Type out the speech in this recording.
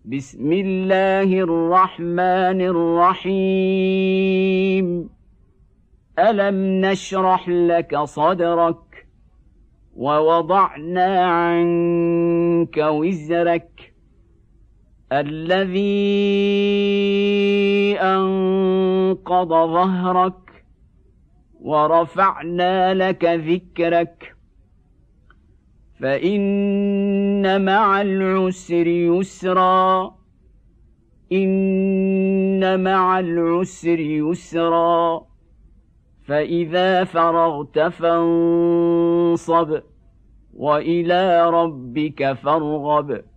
بسم الله الرحمن الرحيم ألم نشرح لك صدرك ووضعنا عنك وزرك الذي أنقض ظهرك ورفعنا لك ذكرك فإن مع العسر يسرا إن مع العسر يسرا فإذا فرغت فانصب وإلى ربك فارغب